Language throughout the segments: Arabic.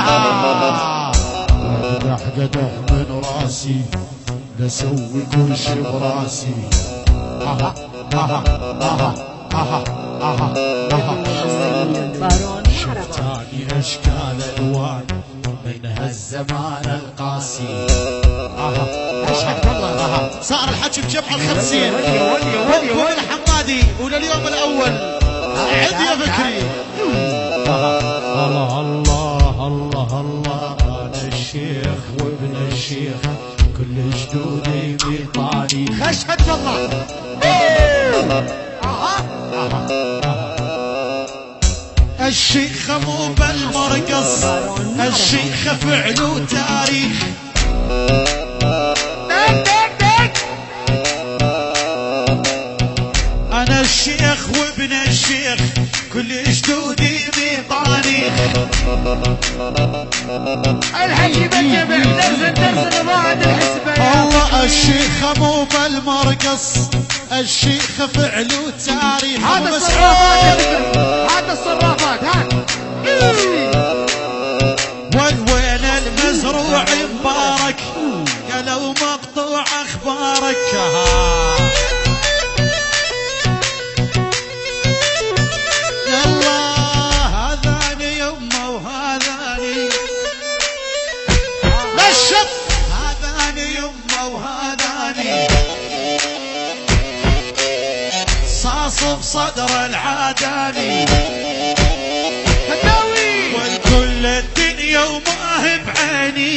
قدح من راسي لسوي كل شي براسي. شفتاني اشكال الوان من هالزمان القاسي. اشهد والله صار الحكي بجمع ال50 فوق الحمادي ولليوم الاول عندي يا فكري. الله الله الله الله انا الشيخ وابن الشيخ كل جدودي بيطاني. اشهد والله الشيخ مو بالمرقص الشيخ فعله تاريخ. انا الشيخ وابن الشيخ كل جدودي بطانيخ. الحكي بالجمع درس رضاعة الحسبة. والله الشيخ مو بالمرقص الشيخ فعله تاريخ. هذا الصرافات هذا الصرافات هات. وين المزروع مبارك قالوا مقطوع اخبارك. يلا هذاني يمه وهذاني نشف هذاني يمه وهذاني صاص بصدر العاداني. والكل الدنيا وما بعيني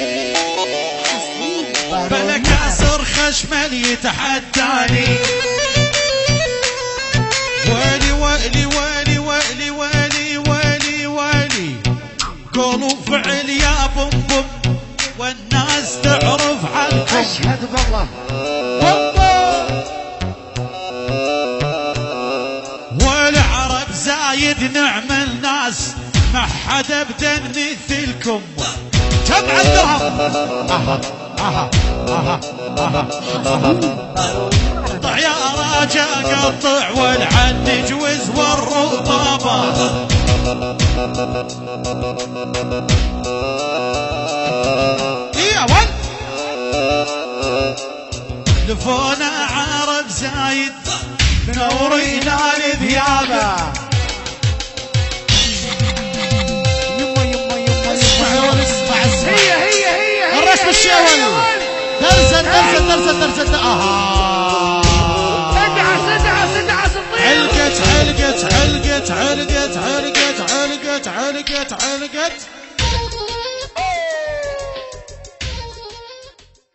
بلا كاسر خشمل يتحداني. ويلي ويلي ويلي ويلي ويلي ويلي ويلي قولوا فعل يا بوم بوم والناس تعرف عنكم. اشهد بالله والعرب زايد نعم الناس ما حدا ابدا مثلكم. جمع الدرهم قطع يا راجا قطع والعن جوز والرطابة. يا ول لفونا عرب زايد نورينا لذيابه. هي الرسم الشاول درسا درسا درسا درسا. علقت علقت علقت علقت علقت علقت علقت علقت